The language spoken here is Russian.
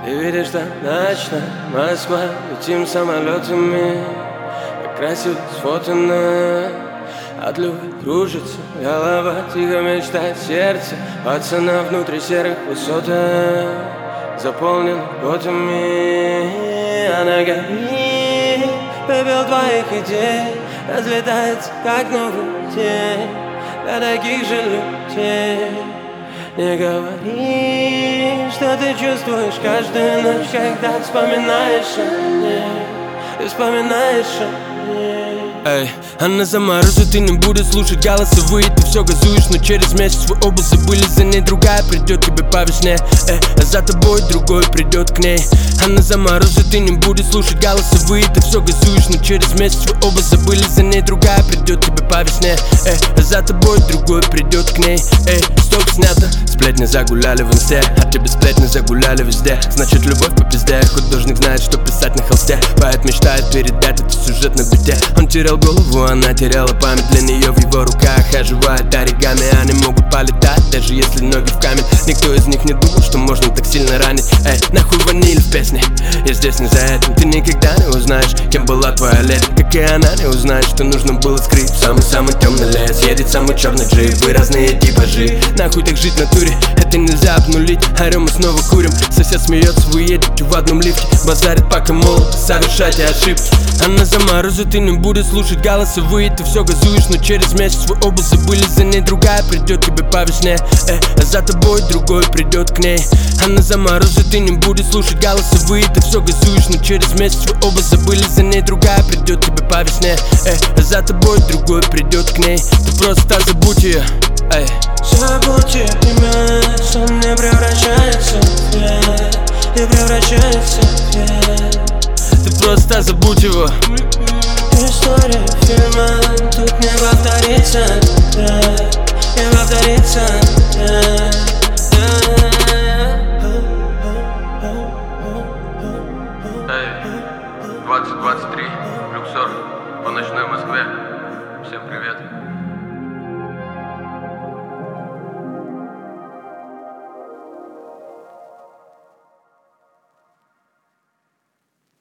И видишь, что ночная Москва, летим самолетами, как красиво сфотано. От любви кружится голова, тихо мечтает сердце пацана внутри серых высоток, заполнен готами. Она горит, пепел твоих идей разлетается, как новый день для таких же людей. Не говори, что ты чувствуешь каждую ночь, когда вспоминаешь о ней, ты вспоминаешь о ней. Эй, она заморозит и не будет слушать голосовые. Ты все газуешь, но через месяц вы оба забыли. За ней другая придет тебе по весне, а за тобой другой придет к ней. Она заморозит и не будет слушать голосовые. Ты все газуешь, но через месяц вы оба забыли. За ней другая придет тебе по весне, а за тобой другой придет к ней. Эй, стоп, снято. Сплетни загуляли в инсте, а тебе сплетни загуляли везде. Значит, любовь по пизде. Художник знает, что писать на холсте. Поэт мечтает передать этот сюжет на бите. Он терял голову, она теряла память. Для нее в его руках оживает оригами. Они могут полетать, даже если ноги в камень. Никто из них не думал, что можно так сильно ранить. Эй, нахуй ваниль в песне, я здесь не за этим. Ты никогда не узнаешь, кем была твоя леди. Как и она не узнает, что нужно было скрыть. Самый-самый темный лес, едет самый черный джип. Вы разные типажи, нахуй так жить в натуре. Это нельзя обнулить, орем мы снова курим. Сосед смеется, вы едете в одном лифте. Базарит пока молод, совершайте ошибки. Она заморозит и не будет слушать голосовые. Ты все газуешь, но через месяц вы оба забыли. За ней другая придет тебе по весне, а за тобой другой придет к ней. Она заморозит и не будет слушать голосовые. Ты все газуешь, но через месяц вы оба забыли. За ней другая придет тебе по весне, а за тобой другой придет к ней. Ты просто забудь ее, эй. Забудь имя, сон не превращается в цвет, не превращается в цвет. Ты просто забудь его. История фильма тут не повторится, не повторится. 2023, Люксор, по ночной Москве. Всем привет.